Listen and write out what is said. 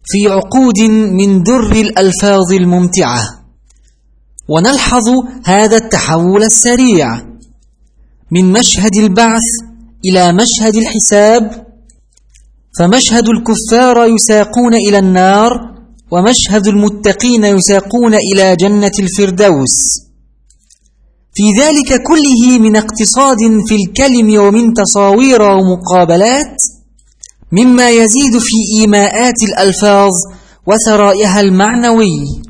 في عقود من در الألفاظ الممتعة. ونلحظ هذا التحول السريع من مشهد البعث إلى مشهد الحساب، فمشهد الكفار يساقون إلى النار، ومشهد المتقين يساقون إلى جنة الفردوس. في ذلك كله من اقتصاد في الكلم ومن تصاوير ومقابلات، مما يزيد في إيماءات الألفاظ وثرائها المعنوي.